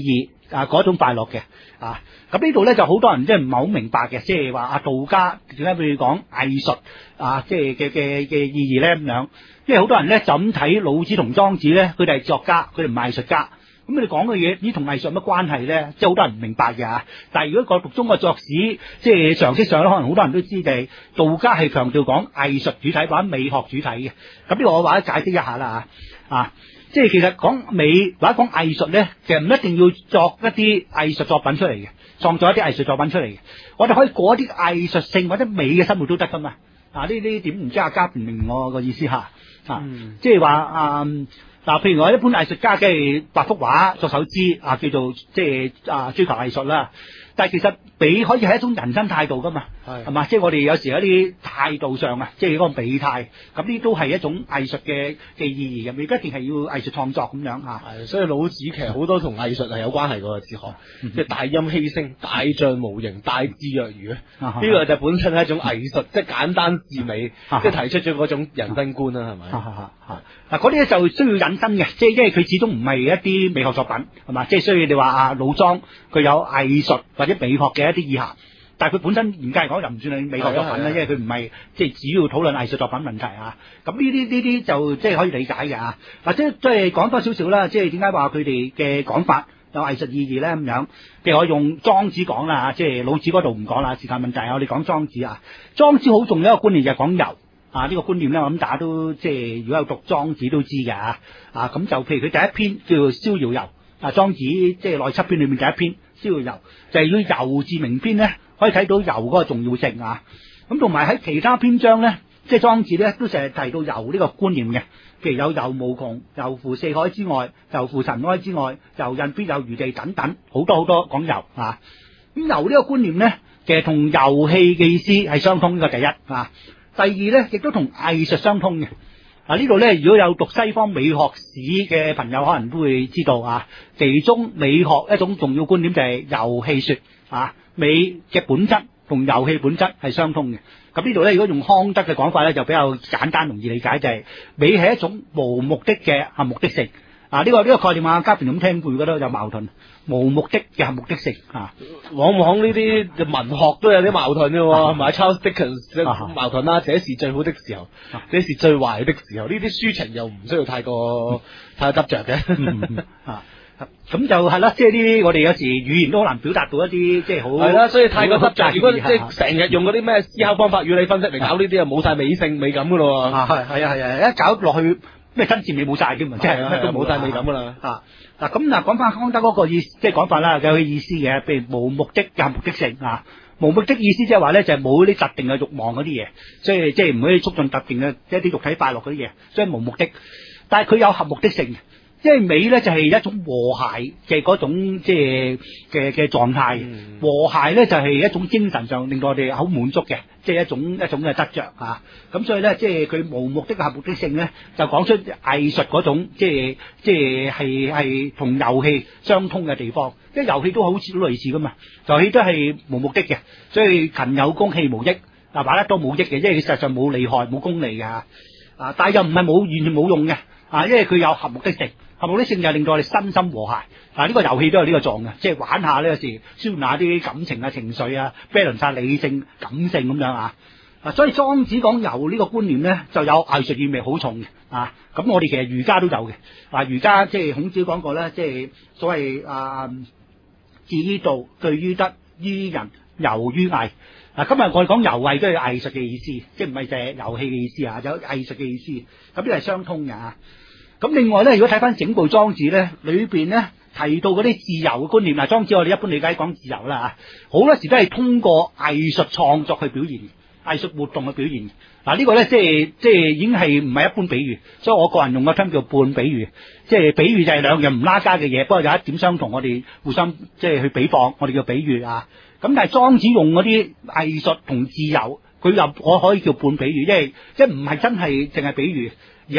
啊嗰種快樂嘅啊。咁呢度咧就好多人即係唔係好明白嘅，即係話啊道家點解會講藝術啊，即係嘅嘅嘅意義咧咁樣。因為好多人咧就咁睇老子同莊子咧，佢哋係作家，佢哋唔係藝術家。咁佢哋講嘅嘢，呢同藝術有乜關係咧？即係好多人唔明白嘅嚇。但係如果個讀中國作史，即係常識上咧，可能好多人都知嘅。道家係強調講藝術主體或者美學主體嘅。咁呢個我話解釋一下啦嚇啊，即係其實講美或者講藝術咧，其實唔一定要作一啲藝術作品出嚟嘅，創作一啲藝術作品出嚟嘅。我哋可以過一啲藝術性或者美嘅生活都得噶嘛。啊，呢呢點唔知阿嘉唔明我個意思嚇啊？嗯、即係話啊。嗱，譬如我一般藝術家，梗係畫幅畫作首詩啊，叫做即係啊追求藝術啦。但係其實美可以係一種人生態度噶嘛，係係嘛？即係我哋有時有啲態度上啊，即係嗰個美態，咁呢都係一種藝術嘅嘅意義嘅，未必一定係要藝術創作咁樣嚇。 係，所以老子其實好多同藝術係有關係個哲學，嗯、即係大音希聲、大象無形、大智若愚啊。呢、嗯、個就本身係一種藝術，即係簡單至美，嗯、即係提出咗嗰種人生觀啦，係咪？ 嗱，嗰啲咧就需要引申嘅，即係因為佢始終唔係一啲美學作品，係嘛？即係需要你話啊老莊佢有藝術或者美學嘅一啲意涵，但係佢本身嚴格嚟講又唔算係美學作品啦，因為佢唔係即係主要討論藝術作品問題啊。咁呢啲呢啲就即係可以理解嘅啊。或者即係講多少少啦，即係點解話佢哋嘅講法有藝術意義咧咁樣？譬如我用莊子講啦，即係老子嗰度唔講啦，時間問題，我哋講莊子啊。莊子好重要一個觀念就係講柔。啊！呢、這個觀念咧，我諗大家都即係如果有讀莊子都知嘅啊。啊，咁就譬如佢第一篇叫做《逍遙遊》，啊，莊子即係內七篇裏面第一篇《逍遙遊》，就係要遊字名篇咧，可以睇到遊嗰個重要性啊。咁同埋喺其他篇章咧，即係莊子咧都成日提到遊呢個觀念嘅，譬如有遊無窮、遊乎四海之外、遊乎塵埃之外、遊刃必有餘地等等，好多好多講遊啊。咁遊呢個觀念咧，其實同遊戲嘅意思係相通，呢個第一啊。第二咧，亦都同藝術相通嘅。啊，呢度咧，如果有讀西方美學史嘅朋友，可能都會知道啊。其中美學一種重要觀點就係遊戲說啊，美嘅本質同遊戲本質係相通嘅。咁呢度咧，如果用康德嘅講法咧，就比較簡單容易理解，就係美係一種無目的嘅合目的性。啊，呢個呢個概念啊，嘉賓咁聽會覺得有矛盾。無目的嘅合目的性啊， 往往呢啲文學都有啲矛盾嘅喎，係咪 Charles Dickens 矛盾啦，這是最好的時候，這是最壞的時候，呢啲抒情又唔需要太過太執着嘅。 啊，咁就係啦，即係呢啲我哋有時語言都好難表達到一啲即係好係啦，所以太過執着。如果即係成日用嗰啲咩思考方法、語理分析嚟搞呢啲啊，冇晒美性美感噶咯。 啊，係係啊係啊，一搞落去咩真善美冇晒添嘛，即係乜都冇晒美感噶啦。 啊。嗱咁嗱，講翻康德嗰個意即係講法啦，有佢意思嘅，譬如無目的嘅目的性啊，無目的意思即係話咧就係冇啲特定嘅慾望嗰啲嘢，所以即係唔可以促進特定嘅一啲肉體快樂嗰啲嘢，所以無目的。但係佢有合目的性嘅，因為美咧就係一種和諧嘅嗰種即係嘅嘅狀態，和諧咧就係一種精神上令到我哋好滿足嘅，即係一種一種嘅得着啊。咁所以咧，即係佢無目的嘅合目的性咧，就講出藝術嗰種即係即係係係同遊戲相通嘅地方。因為遊戲都好似都類似噶嘛，遊戲都係無目的嘅，所以勤有功，戲無益。嗱，玩得多冇益嘅，因為佢實際上冇利害冇功利嘅啊，但係又唔係冇完全冇用嘅啊，因為佢有合目的性。合目的性就令到我哋身心和諧。啊，呢、這個遊戲都有呢個狀嘅，即係玩下呢個時，消化下啲感情啊、情緒啊，balance下理性、感性咁樣啊。啊，所以莊子講遊呢個觀念咧，就有藝術意味好重嘅。啊，咁我哋其實儒家都有嘅。啊，儒家即係孔子講過咧，即係所謂啊，至於道，據於德，於仁，游於藝。啊，今日我哋講遊藝都係藝術嘅意思，即係唔係就係遊戲嘅意思啊，有藝術嘅意思。咁呢個係相通嘅啊。咁另外咧，如果睇翻整部莊子咧，裏邊咧提到嗰啲自由嘅觀念，嗱，莊子我哋一般理解講自由啦嚇，好多時都係通過藝術創作去表現，藝術活動去表現。嗱，呢個咧即係即係已經係唔係一般比喻，所以我個人用個 term 叫半比喻，即係比喻就係兩樣唔拉家嘅嘢，不過有一點相同，我哋互相即係去比方，我哋叫比喻啊。咁但係莊子用嗰啲藝術同自由，佢又我可以叫半比喻，因為即係唔係真係淨係比喻，而係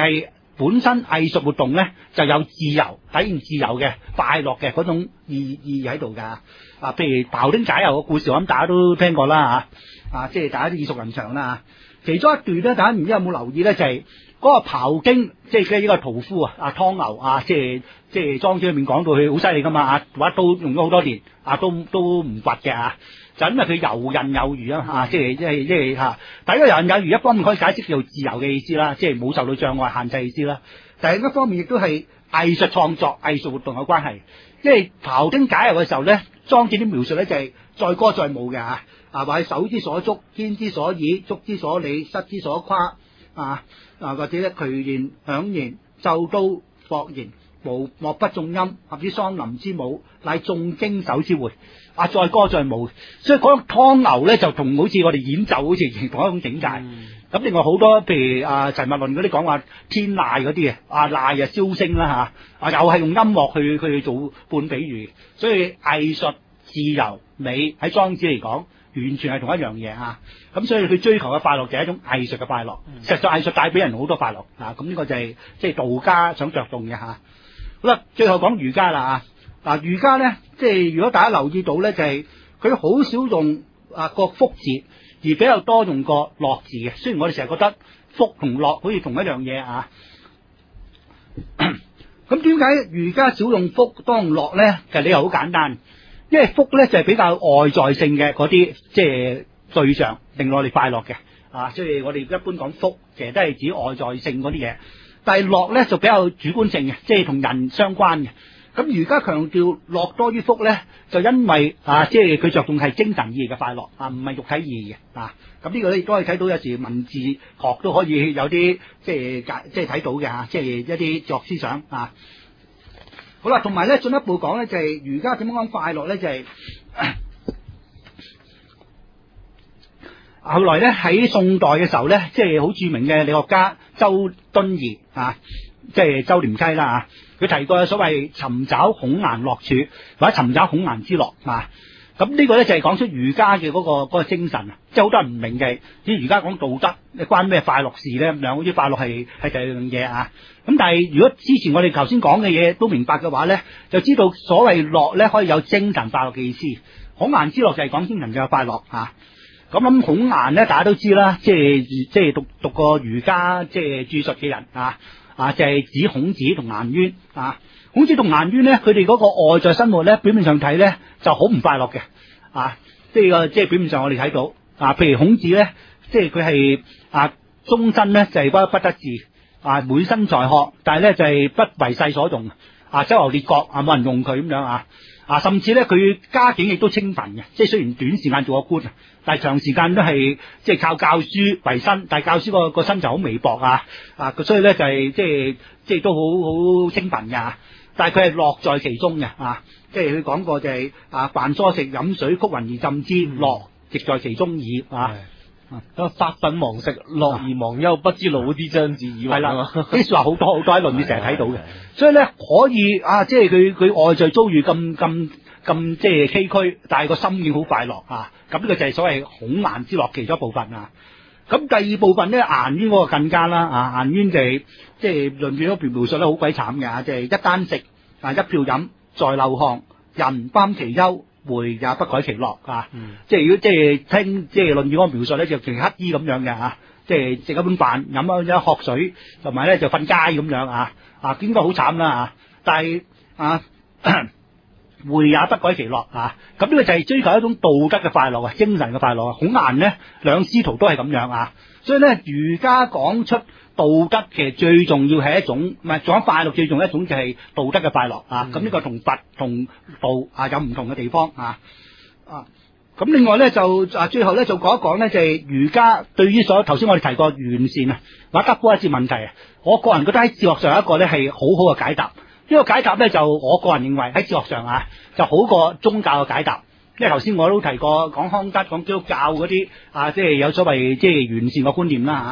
本身藝術活動咧就有自由、體現自由嘅快樂嘅嗰種意意義喺度㗎。啊，譬如庖丁解牛嘅故事，我諗大家都聽過啦嚇。啊，即係大家都耳熟能詳啦。其中一段咧，大家唔知有冇留意咧，就係、是、嗰個庖丁，即係嘅呢個屠夫啊，啊湯牛啊，即係即係莊子裏面講到佢好犀利㗎嘛，啊把刀用咗好多年，啊都都唔掘嘅啊。就因為佢游刃有餘啊，嚇，即係即係即係嚇。第一個游刃有餘，一方面可以解釋叫自由嘅意思啦，即係冇受到障礙限制意思啦。但係另一方面亦都係藝術創作、藝術活動嘅關係。因為庖丁解牛嘅時候咧，莊子啲描述咧就係載歌載舞嘅嚇，啊話係手之所足、肩之所以、足之所履、膝之所跨啊啊，或者咧渠弦響弦、奏刀霍弦。無莫不眾音，合之桑林之舞，乃眾經手之會。啊，載歌載舞，所以講湯牛咧就同好似我哋演奏好似同一種境界。咁、嗯、另外好多譬如啊齊物論嗰啲講話天籟嗰啲啊，籟啊簫聲啦嚇，啊又係用音樂去去做半比喻。所以藝術、自由、美喺莊子嚟講，完全係同一樣嘢啊。咁所以佢追求嘅快樂就係一種藝術嘅快樂。實在藝術帶俾人好多快樂啊。咁呢個就係即係道家想着重嘅嚇。好啦，最後講儒家啦啊！嗱，儒家咧，即係如果大家留意到咧，就係佢好少用啊個福字，而比較多用個樂字嘅。雖然我哋成日覺得福同樂好似同一樣嘢啊，咁點解儒家少用福多用樂咧？其實理由好簡單，因為福咧就係比較外在性嘅嗰啲即係對象，令我哋快樂嘅啊。即係我哋一般講福，其實都係指外在性嗰啲嘢。但係樂咧就比較主觀性嘅，即係同人相關嘅。咁儒家強調樂多於福咧，就因為啊，即係佢着重係精神意義嘅快樂啊，唔係肉體意義嘅啊。咁呢個咧亦都可以睇到，有時文字學都可以有啲即係解，即係睇到嘅嚇，即係一啲哲學思想啊。好啦，同埋咧進一步講咧，就係儒家點樣講快樂咧，就係、啊、後來咧喺宋代嘅時候咧，即係好著名嘅理學家周敦頤啊，即係周濂溪啦啊，佢提過所謂尋找孔顏樂處，或者尋找孔顏之樂啊。咁呢個咧就係講出儒家嘅嗰個嗰個精神啊，即係好多人唔明嘅，啲儒家講道德，你關咩快樂事咧？咁樣好似快樂係係第二樣嘢啊。咁但係如果之前我哋頭先講嘅嘢都明白嘅話咧，就知道所謂樂咧可以有精神快樂嘅意思。孔顏之樂就係講精神嘅快樂啊。咁諗孔顏咧，大家都知啦，即係即係讀讀過儒家即係著述嘅人啊啊，就係指孔子同顏淵啊。孔子同顏淵咧，佢哋嗰個外在生活咧，表面上睇咧就好唔快樂嘅啊。即係個即係表面上我哋睇到啊，譬如孔子咧，即係佢係啊終身咧就係不不得志啊，滿身才學，但係咧就係不為世所用啊，周遊列國啊，冇人用佢咁樣啊。啊，甚至咧佢家境亦都清貧嘅，即係雖然短時間做個官，但係長時間都係即係靠教書為生，但係教書個個薪就好微薄啊啊，所以咧就係即係即係都好好清貧嘅，但係佢係樂在其中嘅啊，即係佢講過就係、是、啊，飯疏食飲水，曲雲而浸之，樂亦在其中矣啊。 咁發憤忘食，樂而忘憂，不知老之將至矣。係啦，呢啲說話好多好多喺論語成日睇到嘅，所以咧可以啊，即係佢佢外在遭遇咁咁咁即係崎嶇，但係個心境好快樂啊。咁呢個就係所謂孔顏之樂其中一部分啊。咁第二部分咧，顏淵嗰個更加啦啊，顏淵就係即係論語嗰邊描述得好鬼慘嘅，即係一簞食啊，一瓢飲，在陋巷，人不堪其憂，回也不改其樂啊！嗯、即係如果即係聽即係論語嗰個描述咧，就似乞衣咁樣嘅啊！即係食一碗飯，飲一一殼水，同埋咧就瞓街咁樣啊！啊，應該好慘啦啊！但係啊，回也不改其樂啊！咁呢個就係追求一種道德嘅快樂啊，精神嘅快樂啊！孔顏呢兩師徒都係咁樣啊！所以咧，儒家講出道德其實最重要係一種，唔係講快樂最重要一種就係道德嘅快樂啊！咁呢、嗯、個同佛同道啊有唔同嘅地方啊啊！咁另外咧就啊最後咧就講一講咧就係、是、儒家對於所頭先我哋提過完善啊或者德一節問題啊，我個人覺得喺哲學上一個咧係好好嘅解答。呢、這個解答咧就我個人認為喺哲學上啊就好過宗教嘅解答。因為頭先我都提過講康德講基督教嗰啲啊，即係有所謂即係完善嘅觀念啦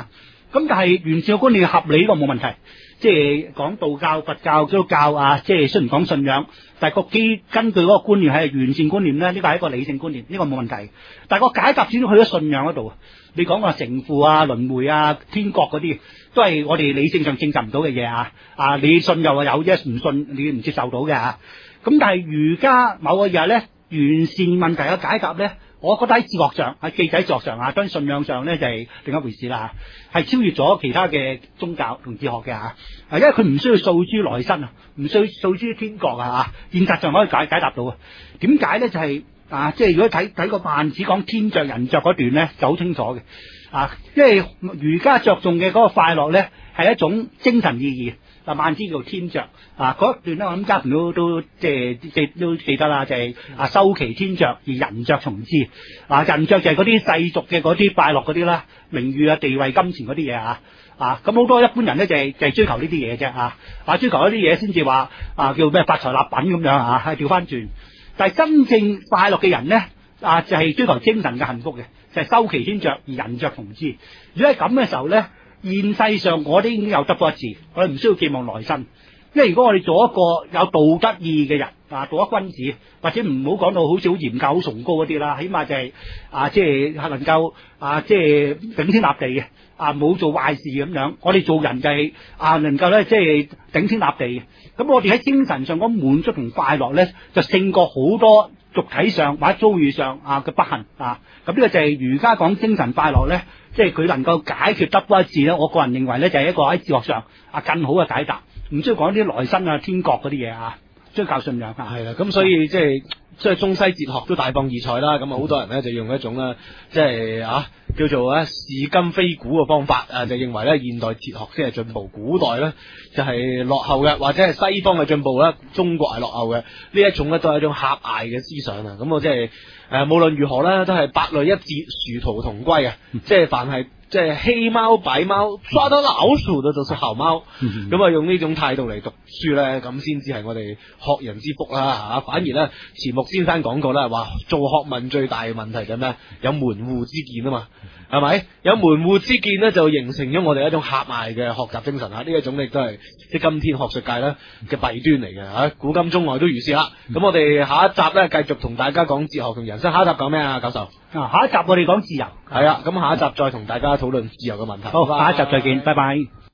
咁但係完善嘅觀念合理呢個冇問題，即係講道教、佛教、基督教啊，即係雖然講信仰，但係個基根據嗰個觀念係完善觀念咧，呢個係一個理性觀念，呢、這個冇問題。但係個解答始終去咗信仰嗰度，你講話成父啊、輪迴啊、天國嗰啲，都係我哋理性上證實唔到嘅嘢啊！啊，你信又話有啫，唔信你唔接受到嘅啊！咁但係儒家某個嘢咧，完善問題嘅解答咧。我覺得喺哲學上，喺記者哲學上啊，當然信仰上咧就係另一回事啦，係超越咗其他嘅宗教同哲學嘅嚇，啊，因為佢唔需要訴諸來生啊，唔需要訴諸天國啊，現實上可以解解答到啊。點解咧？就係、是、啊，即係如果睇睇個孟子講天着人着嗰段咧，就好清楚嘅啊，因為儒家着重嘅嗰個快樂咧係一種精神意義。啊，孟子叫天着啊，嗰一段咧，我諗家庭都都即係即係都記得啦，就係、是、啊，修其天着而人着從之。啊，人着就係嗰啲世俗嘅嗰啲快樂嗰啲啦，名譽啊、地位、金錢嗰啲嘢啊。啊，咁好多一般人咧就係、是、就係、是、追求呢啲嘢啫啊，啊追求一啲嘢先至話啊叫咩發財立品咁樣啊，係調翻轉。但係真正快樂嘅人咧啊，就係、是、追求精神嘅幸福嘅，就係、是、修其天着而人着從之。如果係咁嘅時候咧。現世上我哋已經有得過一次，我哋唔需要寄望來生。因為如果我哋做一個有道德意義嘅人啊，做一君子，或者唔好講到好似好嚴格、好崇高嗰啲啦，起碼就係、是、啊，即係係能夠啊，即係頂天立地嘅啊，冇做壞事咁樣。我哋做人就係、是、啊，能夠咧即係頂天立地嘅。咁我哋喺精神上嗰滿足同快樂咧，就勝過好多肉體上或者遭遇上啊嘅不幸啊。咁呢個就係儒家講精神快樂咧。即係佢能夠解決得不一致咧，我個人認為咧就係一個喺哲學上啊更好嘅解答，唔需要講啲來生啊、天國嗰啲嘢啊，追求信仰啊。 係啦，咁所以即係即係中西哲學都大放異彩啦。咁啊，好多人咧就用一種咧即係啊叫做咧視今非古嘅方法啊，就認為咧現代哲學先係進步，古代咧就係落後嘅，或者係西方嘅進步咧，中國係落後嘅。呢一種咧都係一種狹隘嘅思想啊。咁我即係。誒、呃，無論如何咧，都係百類一致，殊途同歸啊！嗯、即係凡係即係黑貓白貓抓到老鼠嘅就是好貓，咁啊、嗯嗯、用呢種態度嚟讀書咧，咁先至係我哋學人之福啦吓。反而咧，錢穆先生講過咧，話做學問最大嘅問題就係咩？有門戶之見啊嘛，係咪？有門戶之見咧，就形成咗我哋一種狹隘嘅學習精神啊！呢一種亦都係即係今天學術界咧嘅弊端嚟嘅吓，古今中外都如是啦。咁、嗯、我哋下一集咧，繼續同大家講哲學同人生。下一集講咩啊，教授？ 啊，下一集我哋講自由。 係啊，咁下一集再同大家討論自由嘅問題。 好，下一集再見，拜拜。